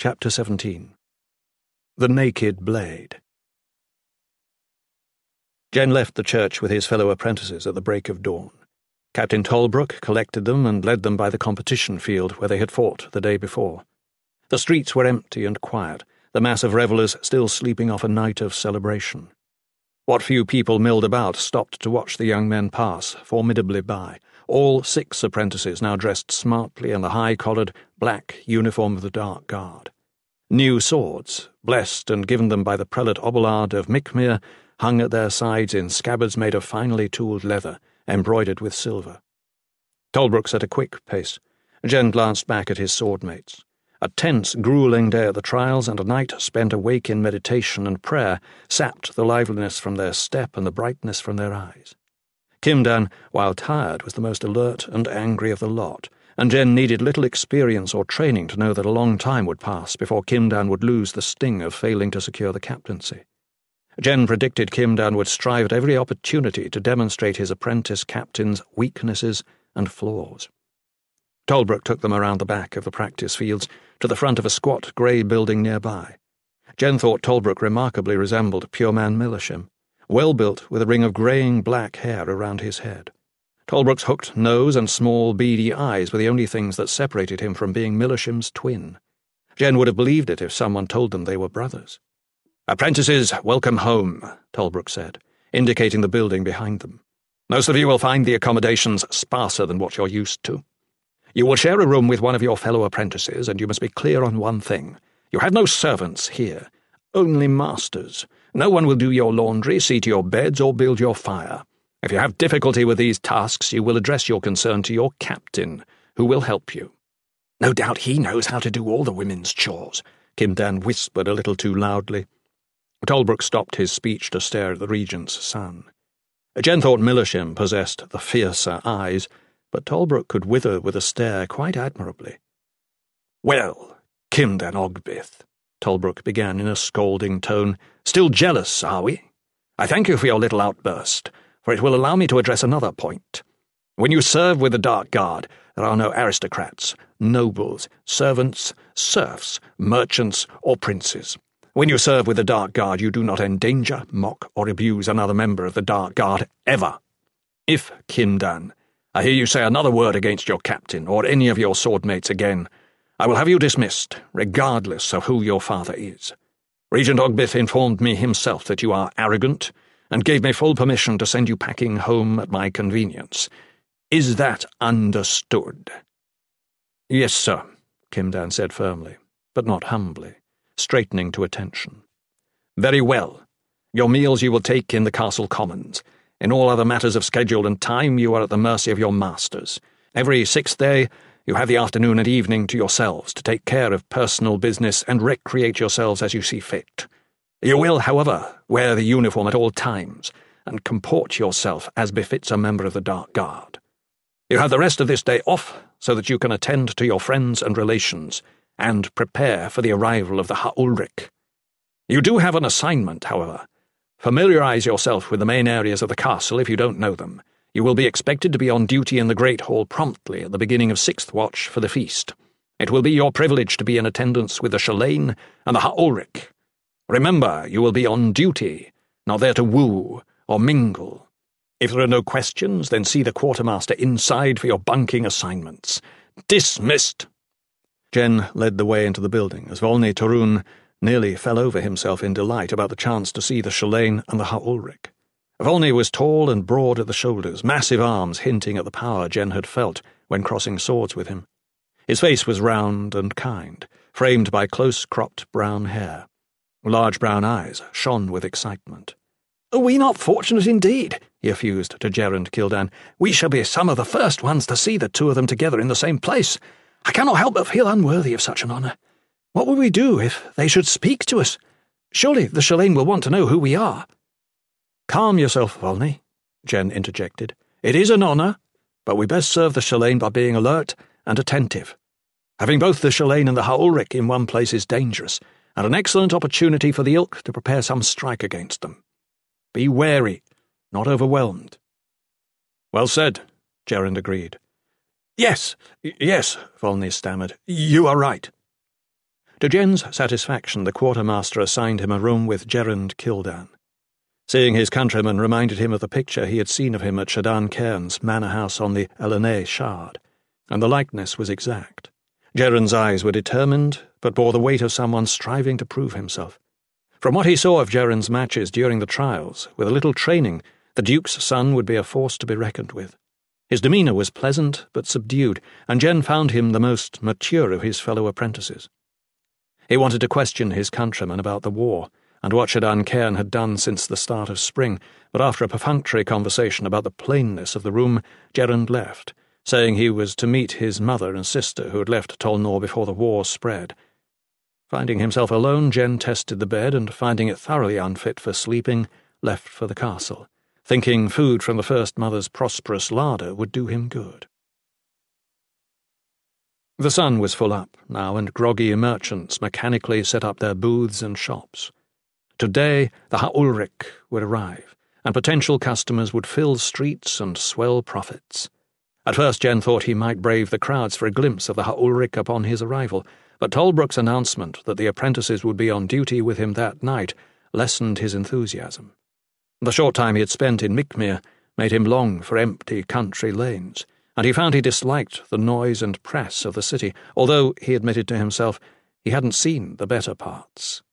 Chapter 17. The Naked Blade. Jen left the church with his fellow apprentices at the break of dawn. Captain Tolbrook collected them and led them by the competition field where they had fought the day before. The streets were empty and quiet, the mass of revellers still sleeping off a night of celebration. What few people milled about stopped to watch the young men pass formidably by, all 6 apprentices now dressed smartly in the high-collared, black uniform of the Dark Guard. New swords, blessed and given them by the prelate Obelard of Mickmere, hung at their sides in scabbards made of finely tooled leather, embroidered with silver. Tolbrook set a quick pace. Jen glanced back at his swordmates. A tense, gruelling day at the trials and a night spent awake in meditation and prayer sapped the liveliness from their step and the brightness from their eyes. Kimdan, while tired, was the most alert and angry of the lot, and Jen needed little experience or training to know that a long time would pass before Kimdan would lose the sting of failing to secure the captaincy. Jen predicted Kimdan would strive at every opportunity to demonstrate his apprentice captain's weaknesses and flaws. Tolbrook took them around the back of the practice fields to the front of a squat grey building nearby. Jen thought Tolbrook remarkably resembled Pureman Millersham, well-built with a ring of greying black hair around his head. Tolbrook's hooked nose and small beady eyes were the only things that separated him from being Millersham's twin. Jen would have believed it if someone told them they were brothers. "Apprentices, welcome home," Tolbrook said, indicating the building behind them. "Most of you will find the accommodations sparser than what you're used to. You will share a room with one of your fellow apprentices, and you must be clear on one thing. You have no servants here, only masters. No one will do your laundry, see to your beds, or build your fire. If you have difficulty with these tasks, you will address your concern to your captain, who will help you." "No doubt he knows how to do all the women's chores," Kimdan whispered a little too loudly. Tolbrook stopped his speech to stare at the regent's son. Jen thought Millersham possessed the fiercer eyes, but Tolbrook could wither with a stare quite admirably. "Well, Kimdan Ogbith," Tolbrook began in a scolding tone, "still jealous, are we? I thank you for your little outburst, for it will allow me to address another point. When you serve with the Dark Guard, there are no aristocrats, nobles, servants, serfs, merchants, or princes. When you serve with the Dark Guard, you do not endanger, mock, or abuse another member of the Dark Guard, ever. If, Kimdan, I hear you say another word against your captain or any of your swordmates again, I will have you dismissed, regardless of who your father is. Regent Ogbith informed me himself that you are arrogant, and gave me full permission to send you packing home at my convenience. Is that understood?" "Yes, sir," Kimdan said firmly, but not humbly, straightening to attention. "Very well. Your meals you will take in the castle commons. In all other matters of schedule and time, you are at the mercy of your masters. Every 6th day, you have the afternoon and evening to yourselves to take care of personal business and recreate yourselves as you see fit. You will, however, wear the uniform at all times and comport yourself as befits a member of the Dark Guard. You have the rest of this day off so that you can attend to your friends and relations and prepare for the arrival of the Ha'ulrik. You do have an assignment, however. Familiarize yourself with the main areas of the castle if you don't know them. You will be expected to be on duty in the Great Hall promptly at the beginning of 6th watch for the feast. It will be your privilege to be in attendance with the Shalane and the Ha'ulrik. Remember, you will be on duty, not there to woo or mingle. If there are no questions, then see the quartermaster inside for your bunking assignments. Dismissed." Jen led the way into the building as Volney Torun nearly fell over himself in delight about the chance to see the Shalane and the Ha'ulrik. Volney was tall and broad at the shoulders, massive arms hinting at the power Jen had felt when crossing swords with him. His face was round and kind, framed by close-cropped brown hair. Large brown eyes shone with excitement. "Are we not fortunate indeed?" he effused to Gerrand Kildan. "We shall be some of the first ones to see the two of them together in the same place. I cannot help but feel unworthy of such an honour. What will we do if they should speak to us? Surely the Shalane will want to know who we are." "Calm yourself, Volney," Jen interjected. "It is an honour, but we best serve the Shalane by being alert and attentive. Having both the Shalane and the Ha'ulrik in one place is dangerous, and an excellent opportunity for the Ilk to prepare some strike against them. Be wary, not overwhelmed." "Well said," Gerrand agreed. Yes, Volney stammered. "You are right." To Jen's satisfaction, the quartermaster assigned him a room with Geraint Kildan. Seeing his countryman reminded him of the picture he had seen of him at Shadan Cairn's manor house on the Elenay Shard, and the likeness was exact. Geraint's eyes were determined, but bore the weight of someone striving to prove himself. From what he saw of Geraint's matches during the trials, with a little training, the Duke's son would be a force to be reckoned with. His demeanour was pleasant but subdued, and Jen found him the most mature of his fellow apprentices. He wanted to question his countryman about the war, and what Shadan Cairn had done since the start of spring, but after a perfunctory conversation about the plainness of the room, Geraint left, saying he was to meet his mother and sister who had left Tol Nor before the war spread. Finding himself alone, Jen tested the bed, and finding it thoroughly unfit for sleeping, left for the castle, thinking food from the First Mother's prosperous larder would do him good. The sun was full up now, and groggy merchants mechanically set up their booths and shops. Today the Ha'ulrich would arrive, and potential customers would fill streets and swell profits. At first Jen thought he might brave the crowds for a glimpse of the Ha'ulrich upon his arrival, but Tolbrook's announcement that the apprentices would be on duty with him that night lessened his enthusiasm. The short time he had spent in Mickmere made him long for empty country lanes, and he found he disliked the noise and press of the city, although, he admitted to himself, he hadn't seen the better parts.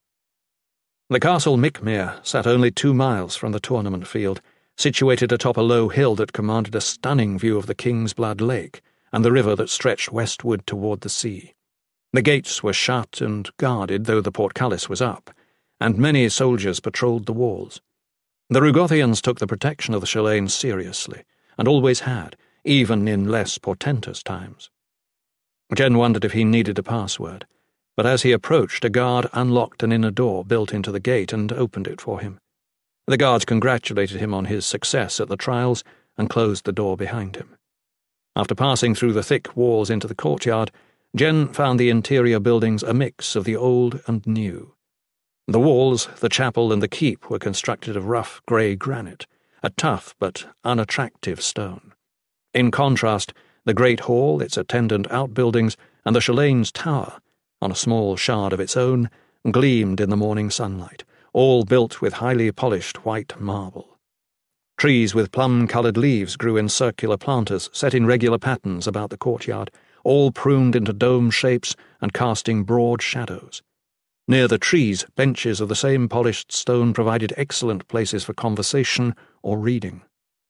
The castle Mickmere sat only 2 miles from the tournament field, situated atop a low hill that commanded a stunning view of the Kingsblood Lake and the river that stretched westward toward the sea. The gates were shut and guarded, though the portcullis was up, and many soldiers patrolled the walls. The Rugothians took the protection of the Shalane seriously, and always had, even in less portentous times. Jen wondered if he needed a password, but as he approached, a guard unlocked an inner door built into the gate and opened it for him. The guards congratulated him on his success at the trials and closed the door behind him. After passing through the thick walls into the courtyard, Jen found the interior buildings a mix of the old and new. The walls, the chapel, and the keep were constructed of rough grey granite, a tough but unattractive stone. In contrast, the great hall, its attendant outbuildings, and the Shalane's tower, on a small shard of its own, gleamed in the morning sunlight, all built with highly polished white marble. Trees with plum-coloured leaves grew in circular planters set in regular patterns about the courtyard, all pruned into dome shapes and casting broad shadows. Near the trees, benches of the same polished stone provided excellent places for conversation or reading.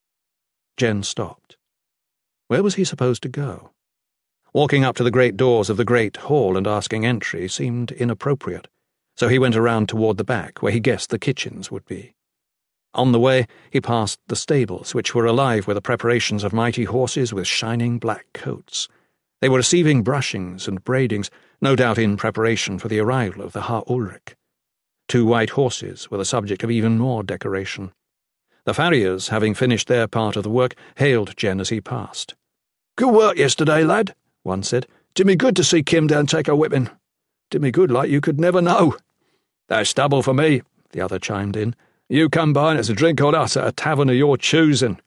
Jen stopped. Where was he supposed to go? Walking up to the great doors of the great hall and asking entry seemed inappropriate, so he went around toward the back, where he guessed the kitchens would be. On the way, he passed the stables, which were alive with the preparations of mighty horses with shining black coats. They were receiving brushings and braidings, no doubt in preparation for the arrival of the Ha'ulrich. 2 white horses were the subject of even more decoration. The farriers, having finished their part of the work, hailed Jen as he passed. "Good work yesterday, lad," one said. "Did me good to see Kimdan take a whipping. Did me good like you could never know." "That's double for me," the other chimed in. "You come by and it's a drink on us at a tavern of your choosing."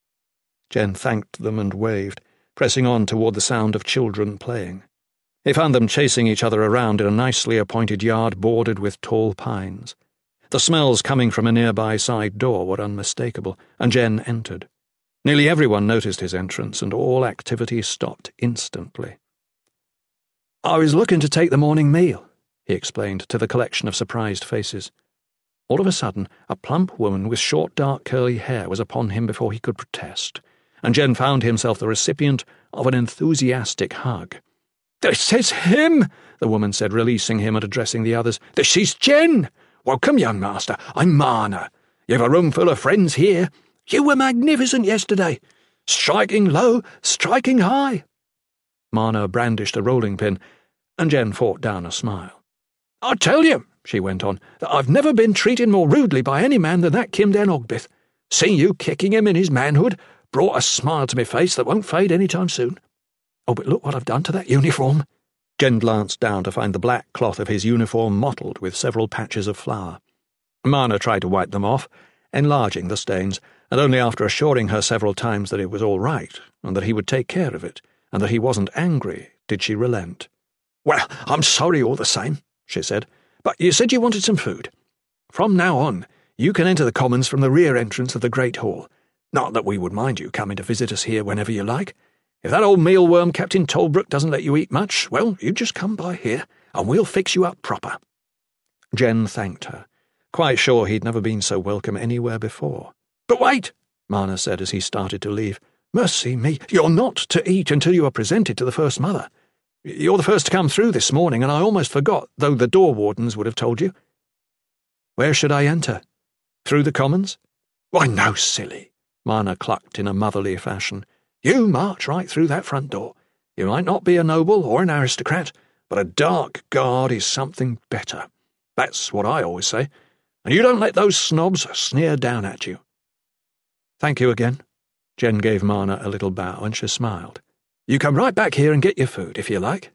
Jen thanked them and waved, pressing on toward the sound of children playing. He found them chasing each other around in a nicely appointed yard bordered with tall pines. The smells coming from a nearby side door were unmistakable, and Jen entered. Nearly everyone noticed his entrance, and all activity stopped instantly. "I was looking to take the morning meal," he explained to the collection of surprised faces. All of a sudden, a plump woman with short, dark, curly hair was upon him before he could protest, and Jen found himself the recipient of an enthusiastic hug. "This is him," the woman said, releasing him and addressing the others. "This is Jen. Welcome, young master. I'm Marna. You've a room full of friends here. You were magnificent yesterday. Striking low, striking high." Marna brandished a rolling pin, and Jen fought down a smile. "I tell you," she went on, "that I've never been treated more rudely by any man than that Kimdan Ogbith. Seeing you kicking him in his manhood brought a smile to my face that won't fade any time soon. Oh, but look what I've done to that uniform." Jen glanced down to find the black cloth of his uniform mottled with several patches of flour. Marna tried to wipe them off, enlarging the stains, and only after assuring her several times that it was all right, and that he would take care of it, and that he wasn't angry, did she relent. "Well, I'm sorry all the same," she said, "but you said you wanted some food. From now on, you can enter the Commons from the rear entrance of the Great Hall. Not that we would mind you coming to visit us here whenever you like. If that old mealworm Captain Tollbrook doesn't let you eat much, well, you just come by here, and we'll fix you up proper." Jen thanked her, quite sure he'd never been so welcome anywhere before. "But wait," Marna said as he started to leave. "Mercy me, you're not to eat until you are presented to the First Mother. You're the first to come through this morning, and I almost forgot, though the door wardens would have told you." "Where should I enter? Through the Commons?" "Why, no, silly," Marna clucked in a motherly fashion. "You march right through that front door. You might not be a noble or an aristocrat, but a dark guard is something better. That's what I always say, and you don't let those snobs sneer down at you." "Thank you again." Jen gave Marna a little bow, and she smiled. "You come right back here and get your food, if you like."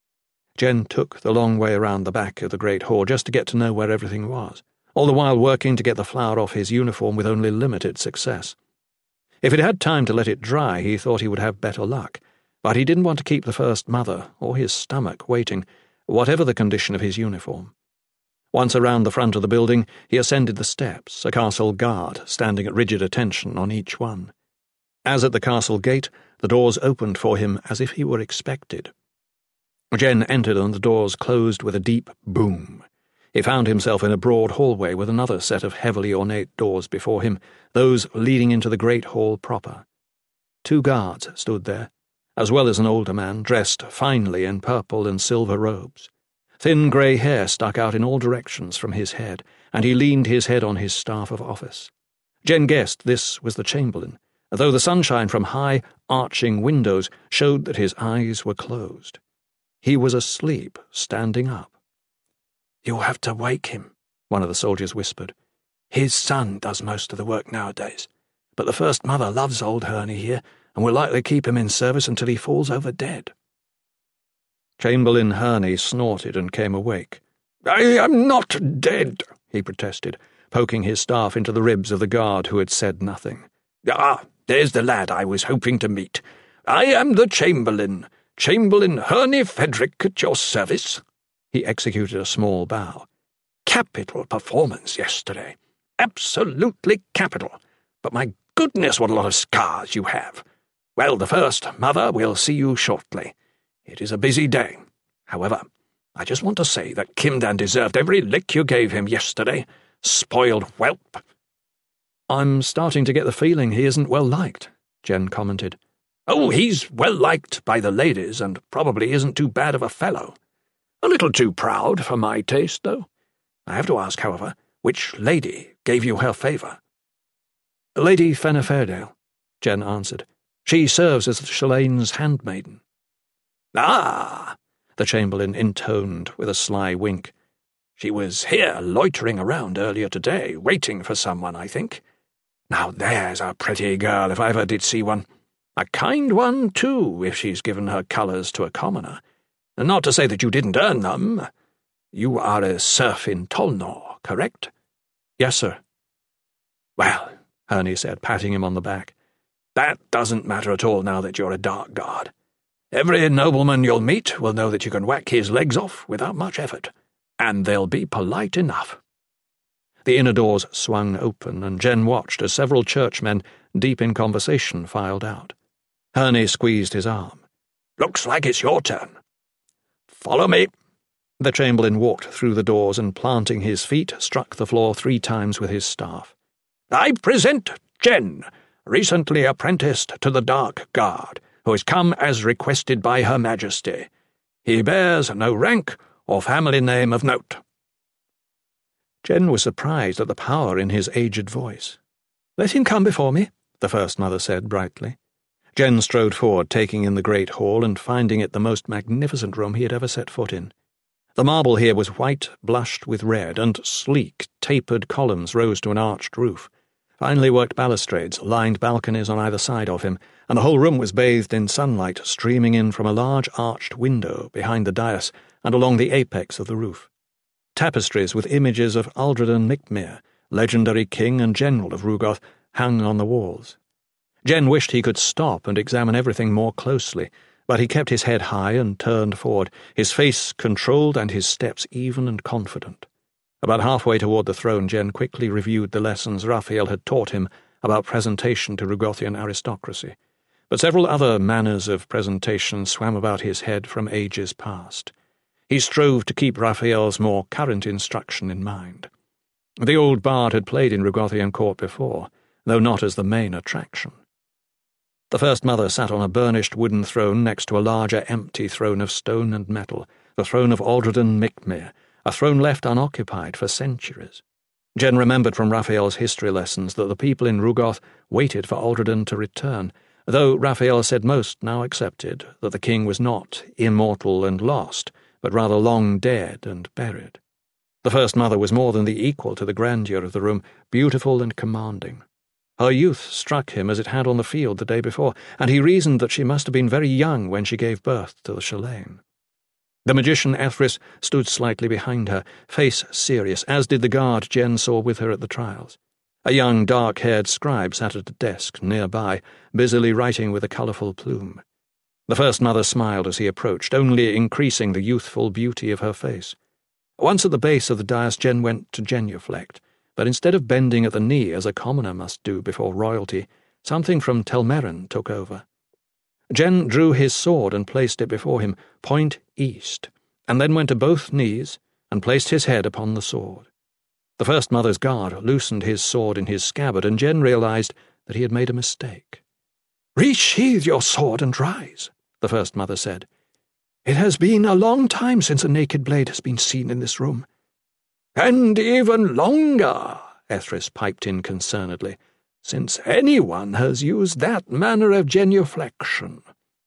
Jen took the long way around the back of the Great Hall just to get to know where everything was, all the while working to get the flour off his uniform with only limited success. If he'd had time to let it dry, he thought he would have better luck, but he didn't want to keep the First Mother or his stomach waiting, whatever the condition of his uniform. Once around the front of the building, he ascended the steps, a castle guard standing at rigid attention on each one. As at the castle gate, the doors opened for him as if he were expected. Jen entered and the doors closed with a deep boom. He found himself in a broad hallway with another set of heavily ornate doors before him, those leading into the great hall proper. 2 guards stood there, as well as an older man dressed finely in purple and silver robes. Thin grey hair stuck out in all directions from his head, and he leaned his head on his staff of office. Jen guessed this was the Chamberlain, though the sunshine from high, arching windows showed that his eyes were closed. He was asleep, standing up. "You'll have to wake him," one of the soldiers whispered. "His son does most of the work nowadays, but the First Mother loves old Herney here, and will likely keep him in service until he falls over dead." Chamberlain Herney snorted and came awake. "I am not dead," he protested, poking his staff into the ribs of the guard who had said nothing. "Ah, there's the lad I was hoping to meet. I am the Chamberlain, Chamberlain Herney Frederick, at your service." He executed a small bow. "Capital performance yesterday. Absolutely capital. But my goodness, what a lot of scars you have. Well, the First Mother will see you shortly. It is a busy day. However, I just want to say that Kimdan deserved every lick you gave him yesterday. Spoiled whelp." "I'm starting to get the feeling he isn't well liked," Jen commented. "Oh, he's well liked by the ladies, and probably isn't too bad of a fellow. A little too proud for my taste, though. I have to ask, however, which lady gave you her favour?" "Lady Fenna Fairdale," Jen answered. "She serves as the Chalane's handmaiden." "Ah," the Chamberlain intoned with a sly wink. "She was here loitering around earlier today, waiting for someone, I think. Now there's a pretty girl if I ever did see one. A kind one, too, if she's given her colours to a commoner. Not to say that you didn't earn them. You are a serf in Tolnor, correct?" "Yes, sir." "Well," Herney said, patting him on the back, "that doesn't matter at all now that you're a dark guard. Every nobleman you'll meet will know that you can whack his legs off without much effort, and they'll be polite enough." The inner doors swung open, and Jen watched as several churchmen, deep in conversation, filed out. Herney squeezed his arm. "Looks like it's your turn. Follow me." The Chamberlain walked through the doors and, planting his feet, struck the floor 3 times with his staff. "I present Jen, recently apprenticed to the Dark Guard, who has come as requested by Her Majesty. He bears no rank or family name of note." Jen was surprised at the power in his aged voice. "Let him come before me," the First Mother said brightly. Jen strode forward, taking in the great hall and finding it the most magnificent room he had ever set foot in. The marble here was white, blushed with red, and sleek, tapered columns rose to an arched roof. Finely worked balustrades lined balconies on either side of him, and the whole room was bathed in sunlight streaming in from a large arched window behind the dais and along the apex of the roof. Tapestries with images of Aldredon Micmere, legendary king and general of Rhugoth, hung on the walls. Jen wished he could stop and examine everything more closely, but he kept his head high and turned forward, his face controlled and his steps even and confident. About halfway toward the throne, Jen quickly reviewed the lessons Raphael had taught him about presentation to Rugothian aristocracy, but several other manners of presentation swam about his head from ages past. He strove to keep Raphael's more current instruction in mind. The old bard had played in Rugothian court before, though not as the main attraction. The First Mother sat on a burnished wooden throne next to a larger empty throne of stone and metal, the throne of Aldredon Micmir, a throne left unoccupied for centuries. Jen remembered from Raphael's history lessons that the people in Rugoth waited for Aldredon to return, though Raphael said most now accepted that the king was not immortal and lost, but rather long dead and buried. The First Mother was more than the equal to the grandeur of the room, beautiful and commanding. Her youth struck him as it had on the field the day before, and he reasoned that she must have been very young when she gave birth to the Shalane. The magician Ethris stood slightly behind her, face serious, as did the guard Jen saw with her at the trials. A young, dark-haired scribe sat at a desk nearby, busily writing with a colourful plume. The First Mother smiled as he approached, only increasing the youthful beauty of her face. Once at the base of the dais, Jen went to genuflect, but instead of bending at the knee as a commoner must do before royalty, something from Telmerin took over. Jen drew his sword and placed it before him, point east, and then went to both knees and placed his head upon the sword. The First Mother's guard loosened his sword in his scabbard, and Jen realized that he had made a mistake. "Resheathe your sword and rise," the First Mother said. "It has been a long time since a naked blade has been seen in this room." "And even longer," Ethris piped in concernedly, "since anyone has used that manner of genuflection.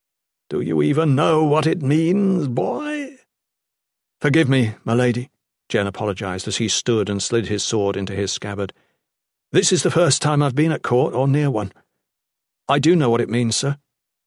Do you even know what it means, boy?" "Forgive me, my lady," Jen apologized as he stood and slid his sword into his scabbard. "This is the first time I've been at court or near one." "I do know what it means, sir."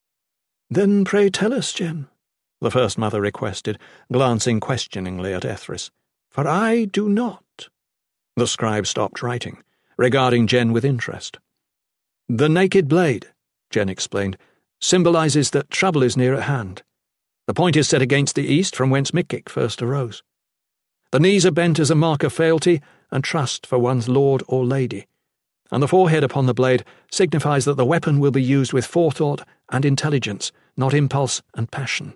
"Then pray tell us, Jen," the First Mother requested, glancing questioningly at Ethris. "For I do not." The scribe stopped writing, regarding Jen with interest. "The naked blade," Jen explained, "symbolizes that trouble is near at hand. The point is set against the east, from whence Mikik first arose. The knees are bent as a mark of fealty and trust for one's lord or lady, and the forehead upon the blade signifies that the weapon will be used with forethought and intelligence, not impulse and passion."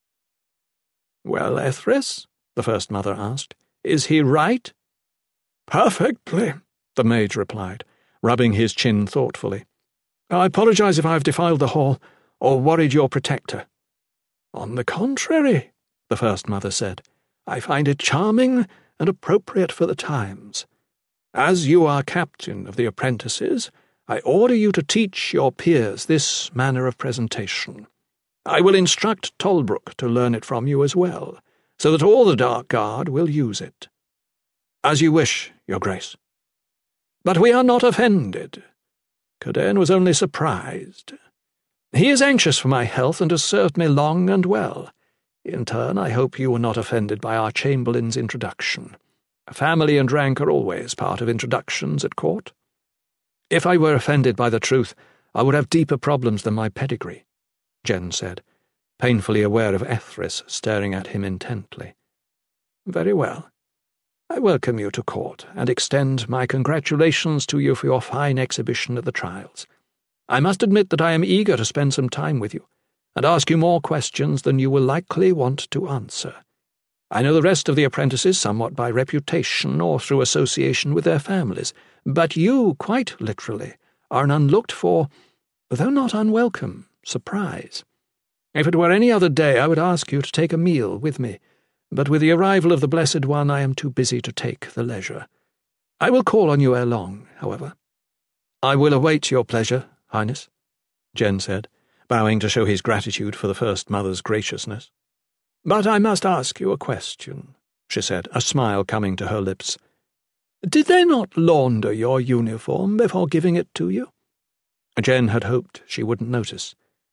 "Well, Ethris?" the First Mother asked. "Is he right?" "Perfectly," the mage replied, rubbing his chin thoughtfully. "I apologize if I have defiled the hall or worried your protector." "On the contrary," the First Mother said, "I find it charming and appropriate for the times. As you are captain of the apprentices, I order you to teach your peers this manner of presentation. I will instruct Tolbrook to learn it from you as well, so that all the Dark Guard will use it." "As you wish, Your Grace." "But we are not offended. Caden was only surprised. He is anxious for my health and has served me long and well. In turn, I hope you were not offended by our Chamberlain's introduction. Family and rank are always part of introductions at court. If I were offended by the truth, I would have deeper problems than my pedigree," Jen said, painfully aware of Ethris staring at him intently. "Very well. I welcome you to court, and extend my congratulations to you for your fine exhibition at the trials. I must admit that I am eager to spend some time with you, and ask you more questions than you will likely want to answer. I know the rest of the apprentices somewhat by reputation or through association with their families, but you, quite literally, are an unlooked-for, though not unwelcome, surprise. If it were any other day, I would ask you to take a meal with me, but with the arrival of the Blessed One I am too busy to take the leisure. I will call on you ere long, however." "I will await your pleasure, Highness," Jen said, bowing to show his gratitude for the First Mother's graciousness. "But I must ask you a question," she said, a smile coming to her lips. "Did they not launder your uniform before giving it to you?" Jen had hoped she wouldn't notice.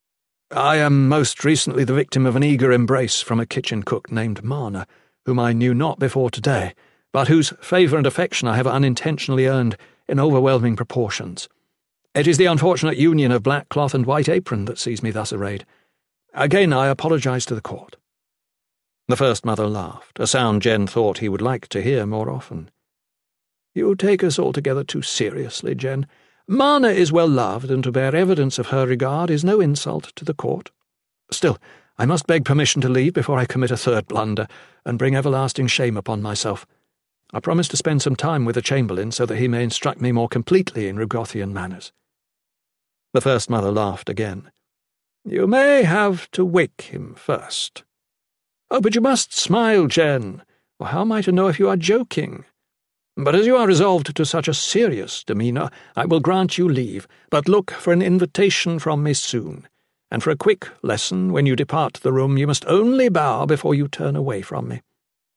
"I am most recently the victim of an eager embrace from a kitchen cook named Marna, whom I knew not before today, but whose favour and affection I have unintentionally earned in overwhelming proportions. It is the unfortunate union of black cloth and white apron that sees me thus arrayed. Again, I apologize to the court." The First Mother laughed, a sound Jen thought he would like to hear more often. "You take us altogether too seriously, Jen. Marna is well loved, and to bear evidence of her regard is no insult to the court. Still, I must beg permission to leave before I commit a third blunder, and bring everlasting shame upon myself. I promise to spend some time with the Chamberlain so that he may instruct me more completely in Rugothian manners." The First Mother laughed again. "You may have to wake him first." "Oh, but you must smile, Jen, or how am I to know if you are joking? But as you are resolved to such a serious demeanour, I will grant you leave, but look for an invitation from me soon, and for a quick lesson when you depart the room you must only bow before you turn away from me."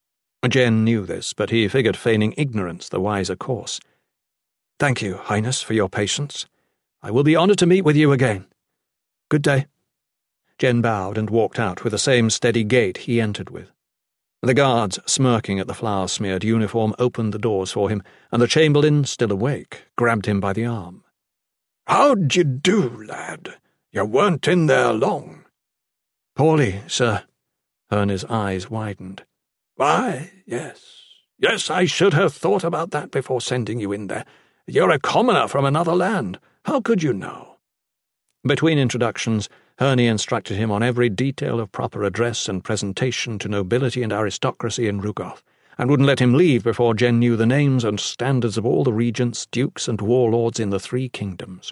Jen knew this, but he figured feigning ignorance the wiser course. "Thank you, Highness, for your patience. I will be honoured to meet with you again. Good day." Jen bowed and walked out with the same steady gait he entered with. The guards, smirking at the flour-smeared uniform, opened the doors for him, and the Chamberlain, still awake, grabbed him by the arm. "How'd you do, lad? You weren't in there long." "Poorly, sir." Hurney's eyes widened. "Why, yes. Yes, I should have thought about that before sending you in there. You're a commoner from another land. How could you know?" Between introductions, Hurney instructed him on every detail of proper address and presentation to nobility and aristocracy in Rugoth, and wouldn't let him leave before Jen knew the names and standards of all the regents, dukes, and warlords in the 3 kingdoms.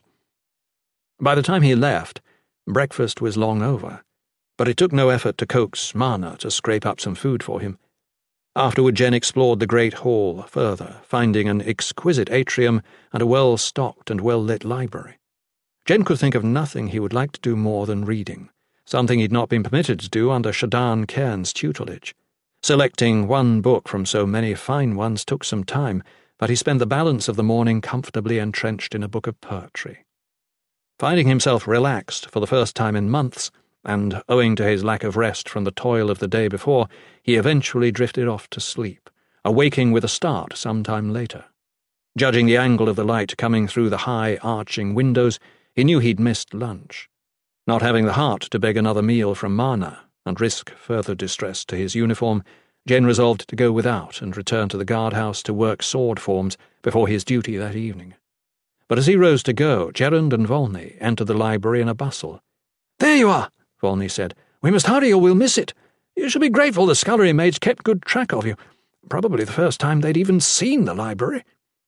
By the time he left, breakfast was long over, but it took no effort to coax Marna to scrape up some food for him. Afterward, Jen explored the great hall further, finding an exquisite atrium and a well-stocked and well-lit library. Jen could think of nothing he would like to do more than reading, something he'd not been permitted to do under Shadan Cairn's tutelage. Selecting one book from so many fine ones took some time, but he spent the balance of the morning comfortably entrenched in a book of poetry. Finding himself relaxed for the first time in months, and owing to his lack of rest from the toil of the day before, he eventually drifted off to sleep, awaking with a start some time later. Judging the angle of the light coming through the high, arching windows, he knew he'd missed lunch. Not having the heart to beg another meal from Marna and risk further distress to his uniform, Jen resolved to go without and return to the guardhouse to work sword forms before his duty that evening. But as he rose to go, Gerund and Volney entered the library in a bustle. "There you are," Volney said. "We must hurry or we'll miss it. You should be grateful the scullery maids kept good track of you. Probably the first time they'd even seen the library."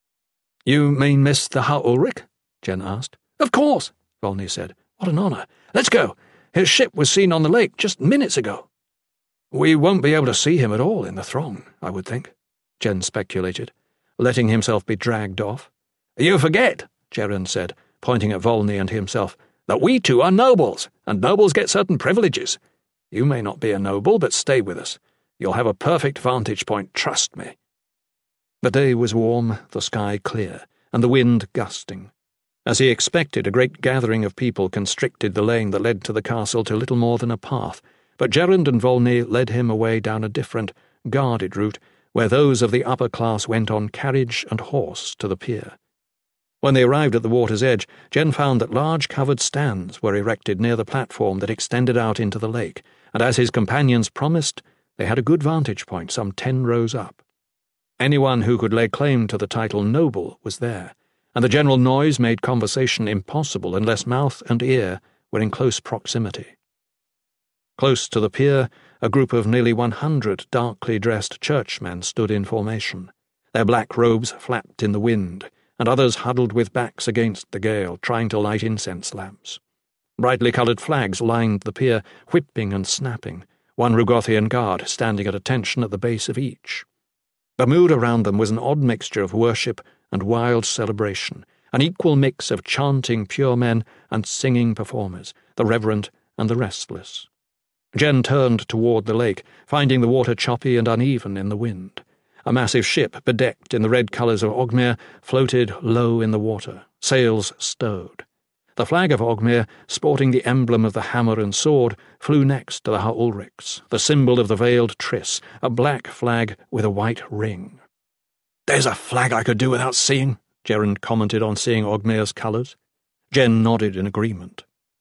"You mean Miss the Ulrich?" Jen asked. "Of course," Volney said. "What an honour. Let's go. His ship was seen on the lake just minutes ago." "We won't be able to see him at all in the throng, I would think," Jen speculated, letting himself be dragged off. "You forget," Gerund said, pointing at Volney and himself, "that we 2 are nobles, and nobles get certain privileges. You may not be a noble, but stay with us. You'll have a perfect vantage point, trust me." The day was warm, the sky clear, and the wind gusting. As he expected, a great gathering of people constricted the lane that led to the castle to little more than a path, but Gerund and Volney led him away down a different, guarded route, where those of the upper class went on carriage and horse to the pier. When they arrived at the water's edge, Jen found that large covered stands were erected near the platform that extended out into the lake, and as his companions promised, they had a good vantage point some 10 rows up. Anyone who could lay claim to the title noble was there, and the general noise made conversation impossible unless mouth and ear were in close proximity. Close to the pier, a group of nearly 100 darkly dressed churchmen stood in formation. Their black robes flapped in the wind, and others huddled with backs against the gale, trying to light incense lamps. Brightly coloured flags lined the pier, whipping and snapping, one Rugothian guard standing at attention at the base of each. The mood around them was an odd mixture of worship and wild celebration, an equal mix of chanting pure men and singing performers, the reverent and the restless. Jen turned toward the lake, finding the water choppy and uneven in the wind. A massive ship, bedecked in the red colours of Ogmere, floated low in the water, sails stowed. The flag of Ogmere, sporting the emblem of the hammer and sword, flew next to the Ulrichs, the symbol of the veiled Triss, a black flag with a white ring. "There's a flag I could do without seeing," Gerund commented on seeing Ogmere's colours. Jen nodded in agreement.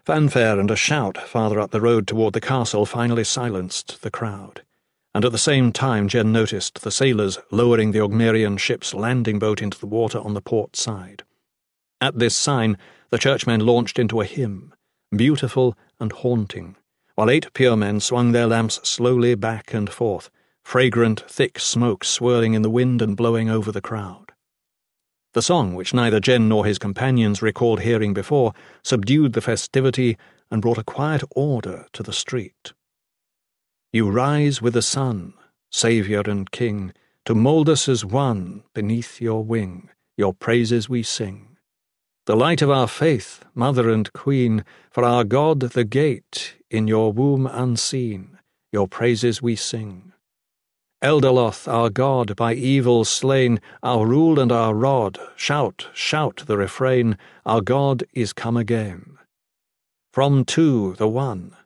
Fanfare and a shout farther up the road toward the castle finally silenced the crowd, and at the same time Jen noticed the sailors lowering the Augmerian ship's landing boat into the water on the port side. At this sign, the churchmen launched into a hymn, beautiful and haunting, while 8 piermen swung their lamps slowly back and forth, fragrant, thick smoke swirling in the wind and blowing over the crowd. The song, which neither Jen nor his companions recalled hearing before, subdued the festivity and brought a quiet order to the street. You rise with the sun, Saviour and King, to mould us as one beneath your wing, your praises we sing. The light of our faith, Mother and Queen, for our God the gate, in your womb unseen, your praises we sing. Elderloth, our God, by evil slain, our rule and our rod, shout, shout the refrain, our God is come again. From two the one,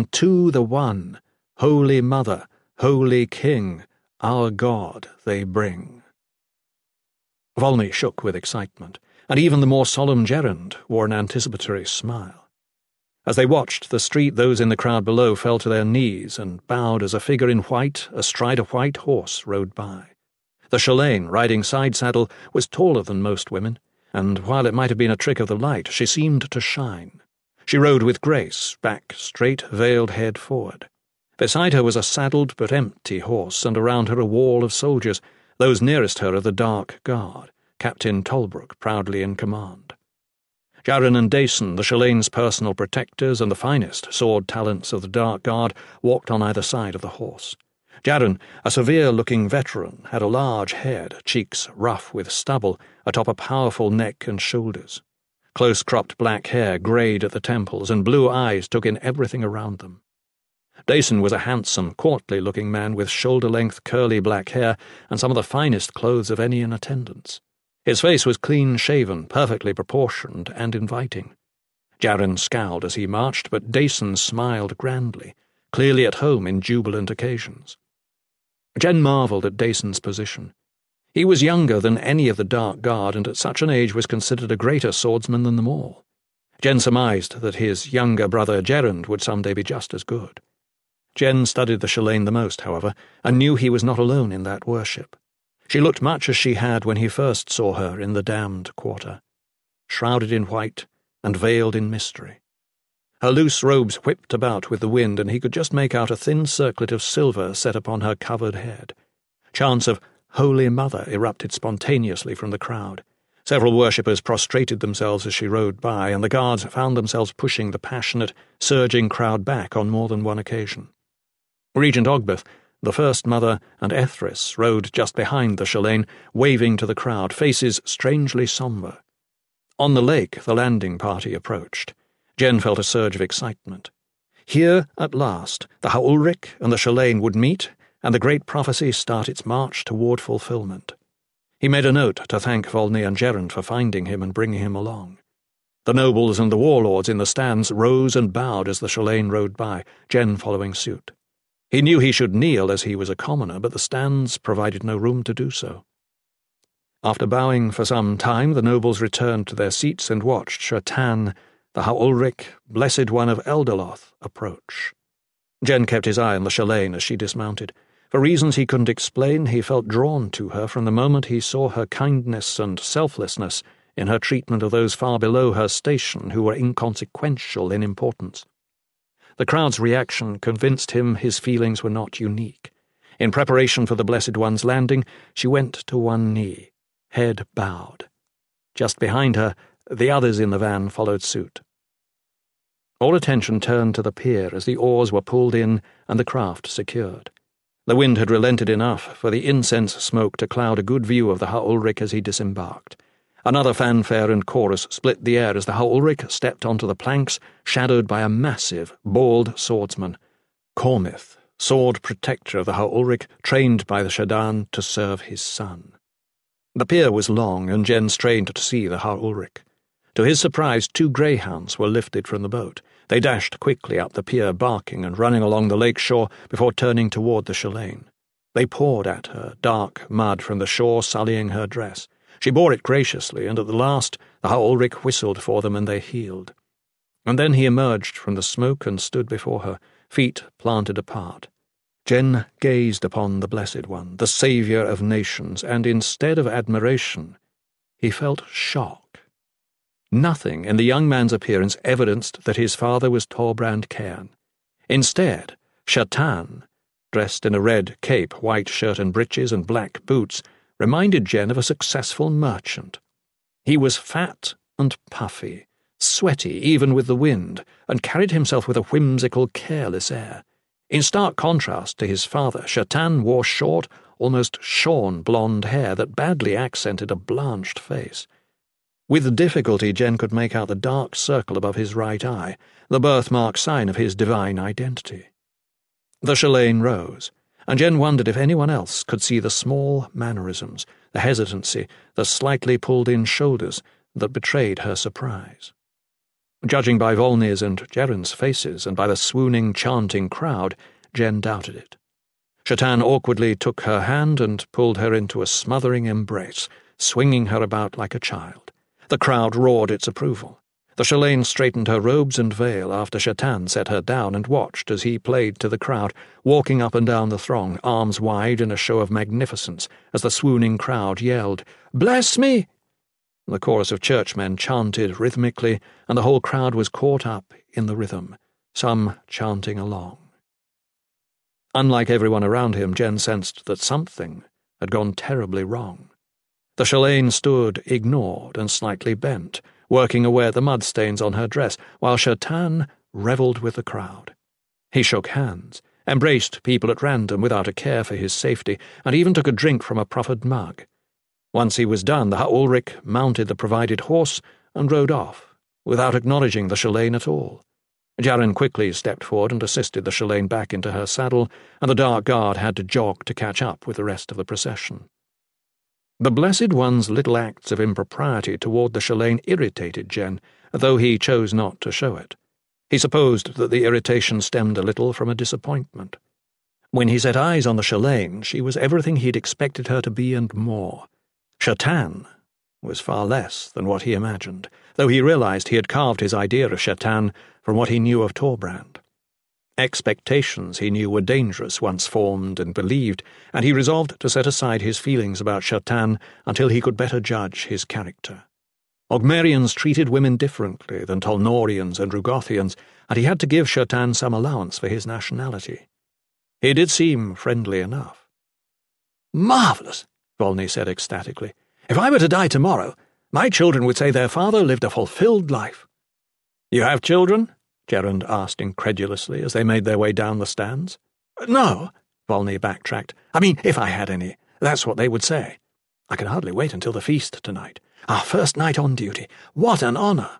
Holy Mother, Holy King, our God they bring. Volney shook with excitement, and even the more solemn Gerund wore an anticipatory smile. As they watched the street, those in the crowd below fell to their knees and bowed as a figure in white, astride a white horse, rode by. The Chalaine, riding side-saddle, was taller than most women, and while it might have been a trick of the light, she seemed to shine. She rode with grace, back straight, veiled head forward. Beside her was a saddled but empty horse, and around her a wall of soldiers, those nearest her of the Dark Guard, Captain Tolbrook proudly in command. Jaron and Dason, the Chalaine's personal protectors and the finest sword talents of the Dark Guard, walked on either side of the horse. Jaron, a severe-looking veteran, had a large head, cheeks rough with stubble, atop a powerful neck and shoulders. Close-cropped black hair greyed at the temples, and blue eyes took in everything around them. Dason was a handsome, courtly-looking man with shoulder-length curly black hair and some of the finest clothes of any in attendance. His face was clean-shaven, perfectly proportioned, and inviting. Jaron scowled as he marched, but Dason smiled grandly, clearly at home in jubilant occasions. Jen marvelled at Dason's position. He was younger than any of the Dark Guard, and at such an age was considered a greater swordsman than them all. Jen surmised that his younger brother Gerund would someday be just as good. Jen studied the Chalaine the most, however, and knew he was not alone in that worship. She looked much as she had when he first saw her in the Damned Quarter, shrouded in white and veiled in mystery. Her loose robes whipped about with the wind, and he could just make out a thin circlet of silver set upon her covered head. Chants of Holy Mother erupted spontaneously from the crowd. Several worshippers prostrated themselves as she rode by, and the guards found themselves pushing the passionate, surging crowd back on more than one occasion. Regent Ogbeth, the First Mother, and Ethris rode just behind the Chalaine, waving to the crowd, faces strangely sombre. On the lake, the landing party approached. Jen felt a surge of excitement. Here, at last, the Haulric and the Chalaine would meet, and the great prophecy start its march toward fulfillment. He made a note to thank Volney and Gerund for finding him and bringing him along. The nobles and the warlords in the stands rose and bowed as the Chalaine rode by, Jen following suit. He knew he should kneel as he was a commoner, but the stands provided no room to do so. After bowing for some time, the nobles returned to their seats and watched Shertan, the Haulric, blessed one of Elderloth, approach. Jen kept his eye on the Chalaine as she dismounted. For reasons he couldn't explain, he felt drawn to her from the moment he saw her kindness and selflessness in her treatment of those far below her station who were inconsequential in importance. The crowd's reaction convinced him his feelings were not unique. In preparation for the Blessed One's landing, she went to one knee, head bowed. Just behind her, the others in the van followed suit. All attention turned to the pier as the oars were pulled in and the craft secured. The wind had relented enough for the incense smoke to cloud a good view of the Haulric as he disembarked. Another fanfare and chorus split the air as the Haulric stepped onto the planks, shadowed by a massive, bald swordsman, Cormith, sword protector of the Haulric, trained by the Shadan to serve his son. The pier was long, and Jen strained to see the Haulric. To his surprise, 2 greyhounds were lifted from the boat. They dashed quickly up the pier, barking and running along the lake shore before turning toward the Chalaine. They poured at her, dark mud from the shore sullying her dress. She bore it graciously, and at the last the Haulric whistled for them and they heeled. And then he emerged from the smoke and stood before her, feet planted apart. Jen gazed upon the Blessed One, the saviour of nations, and instead of admiration, he felt shock. Nothing in the young man's appearance evidenced that his father was Thorbrand Cairn. Instead, Shatan, dressed in a red cape, white shirt and breeches, and black boots, reminded Jen of a successful merchant. He was fat and puffy, sweaty even with the wind, and carried himself with a whimsical, careless air. In stark contrast to his father, Shatan wore short, almost shorn blonde hair that badly accented a blanched face. With difficulty Jen could make out the dark circle above his right eye, the birthmark sign of his divine identity. The Shalane rose, and Jen wondered if anyone else could see the small mannerisms, the hesitancy, the slightly pulled-in shoulders that betrayed her surprise. Judging by Volney's and Jerryn's faces and by the swooning, chanting crowd, Jen doubted it. Shatan awkwardly took her hand and pulled her into a smothering embrace, swinging her about like a child. The crowd roared its approval. The Shalane straightened her robes and veil after Shatan set her down and watched as he played to the crowd, walking up and down the throng, arms wide in a show of magnificence, as the swooning crowd yelled, "Bless me!" The chorus of churchmen chanted rhythmically, and the whole crowd was caught up in the rhythm, some chanting along. Unlike everyone around him, Jen sensed that something had gone terribly wrong. The Shalane stood ignored and slightly bent, working away at the mud-stains on her dress, while Shatan revelled with the crowd. He shook hands, embraced people at random without a care for his safety, and even took a drink from a proffered mug. Once he was done, the Ha'ulrich mounted the provided horse and rode off, without acknowledging the Shalane at all. Jerryn quickly stepped forward and assisted the Shalane back into her saddle, and the Dark Guard had to jog to catch up with the rest of the procession. The Blessed One's little acts of impropriety toward the Shalane irritated Jen, though he chose not to show it. He supposed that the irritation stemmed a little from a disappointment. When he set eyes on the Shalane, she was everything he'd expected her to be and more. Shatan was far less than what he imagined, though he realized he had carved his idea of Shatan from what he knew of Thorbrand. Expectations, he knew, were dangerous once formed and believed, and he resolved to set aside his feelings about Shatan until he could better judge his character. Ogmerians treated women differently than Tolnorians and Rugothians, and he had to give Shatan some allowance for his nationality. He did seem friendly enough. "Marvellous," Volney said ecstatically. "If I were to die tomorrow, my children would say their father lived a fulfilled life." "You have children?" Jerryn asked incredulously as they made their way down the stands. "No," Volney backtracked. "I mean, if I had any, that's what they would say. I can hardly wait until the feast tonight. Our first night on duty. What an honour!"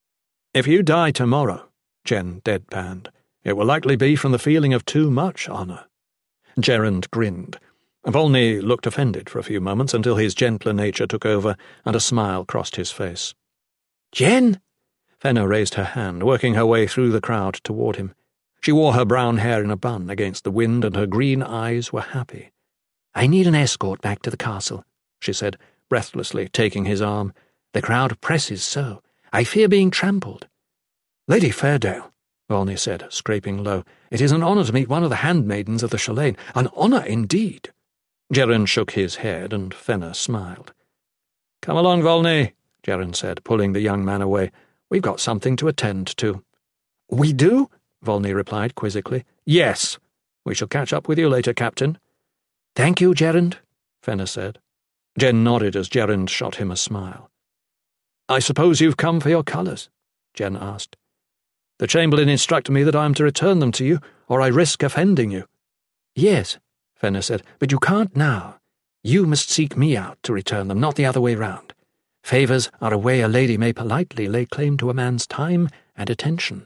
"If you die tomorrow," Jen deadpanned, "it will likely be from the feeling of too much honour." Jerryn grinned. Volney looked offended for a few moments until his gentler nature took over and a smile crossed his face. "Jen?" Fenna raised her hand, working her way through the crowd toward him. She wore her brown hair in a bun against the wind, and her green eyes were happy. "I need an escort back to the castle," she said, breathlessly taking his arm. "The crowd presses so. I fear being trampled." "Lady Fairdale," Volney said, scraping low, "it is an honour to meet one of the handmaidens of the Shalane. An honour indeed." Jerryn shook his head, and Fenna smiled. "Come along, Volney," Jerryn said, pulling the young man away. "We've got something to attend to." "We do?" Volney replied quizzically. "Yes. We shall catch up with you later, Captain." "Thank you, Jerryn," Fenna said. Jen nodded as Jerryn shot him a smile. "I suppose you've come for your colours?" Jen asked. "The Chamberlain instructed me that I am to return them to you, or I risk offending you." "Yes," Fenna said, "but you can't now. You must seek me out to return them, not the other way round. Favours are a way a lady may politely lay claim to a man's time and attention."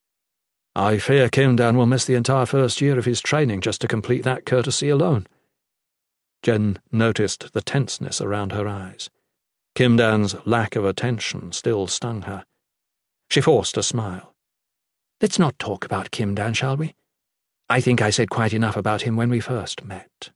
"I fear Kimdan will miss the entire first year of his training just to complete that courtesy alone." Jen noticed the tenseness around her eyes. Kimdan's lack of attention still stung her. She forced a smile. "Let's not talk about Kimdan, shall we? I think I said quite enough about him when we first met."